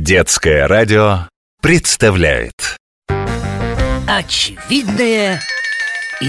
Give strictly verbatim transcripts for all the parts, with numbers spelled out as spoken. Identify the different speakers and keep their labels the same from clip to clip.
Speaker 1: Детское радио представляет
Speaker 2: Очевидное и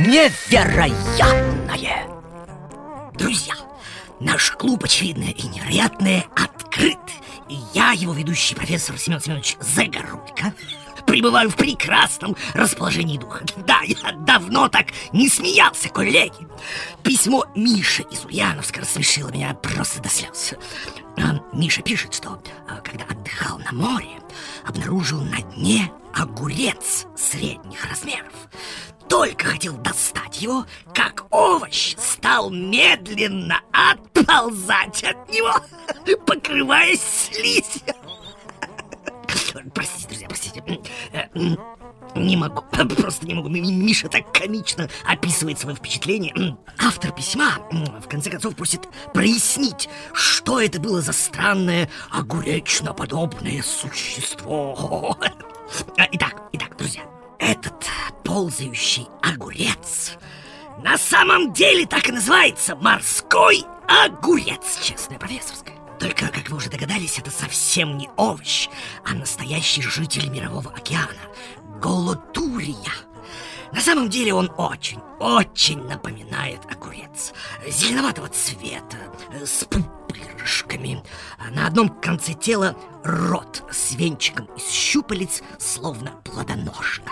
Speaker 2: невероятное. Друзья, наш клуб «Очевидное и невероятное» открыт. И я, его ведущий профессор Семен Семенович Загорулько, пребываю в прекрасном расположении духа. Да, я давно так не смеялся, коллеги. Письмо Миши из Ульяновска рассмешило меня просто до слез. Миша пишет, что когда отдыхал на море, обнаружил на дне огурец средних размеров. Только хотел достать его, как овощ стал медленно отползать от него, покрываясь слизью. Простите, друзья, простите. Не могу, просто не могу. Миша так комично описывает свои впечатления. Автор письма, в конце концов, просит прояснить, что это было за странное огуречно-подобное существо. Итак, итак, друзья, этот ползающий огурец на самом деле так и называется: морской огурец, честная профессорская. Только, как вы уже догадались, это совсем не овощ, а настоящий житель Мирового океана — голотурия. На самом деле он очень, очень напоминает огурец. Зеленоватого цвета, с пупырышками. На одном конце тела рот с венчиком из щупалец, словно плодоножка.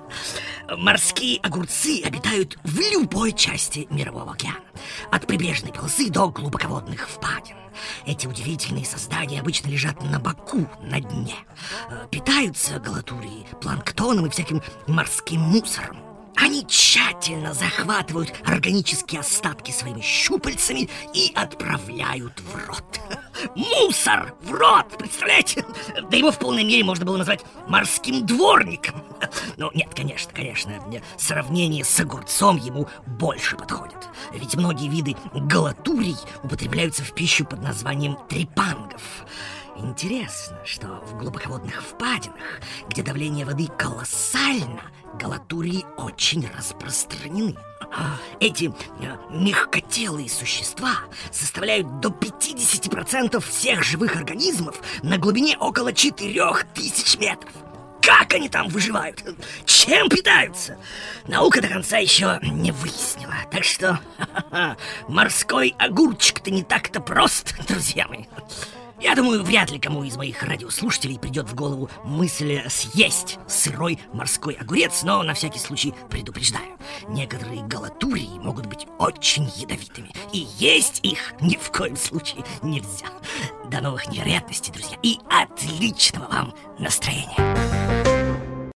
Speaker 2: Морские огурцы обитают в любой части Мирового океана, от прибрежной полосы до глубоководных впадин. Эти удивительные создания обычно лежат на боку, на дне. Питаются голотурией планктоном и всяким морским мусором. Они тщательно захватывают органические остатки своими щупальцами и отправляют в рот. Мусор в рот, представляете? Да его в полной мере можно было назвать морским дворником. Ну, нет, конечно, конечно, сравнение с огурцом ему больше подходит. Ведь многие виды голотурий употребляются в пищу под названием трепангов. Интересно, что в глубоководных впадинах, где давление воды колоссально, голотурии очень распространены. Эти мягкотелые существа составляют до пятьдесят процентов всех живых организмов на глубине около четырех тысяч метров. Как они там выживают? Чем питаются? Наука до конца еще не выяснила. Так что морской огурчик-то не так-то прост, друзья мои. Я думаю, вряд ли кому из моих радиослушателей придет в голову мысль съесть сырой морской огурец, но на всякий случай предупреждаю: некоторые голотурии могут быть очень ядовитыми, и есть их ни в коем случае нельзя. До новых невероятностей, друзья, и отличного вам настроения!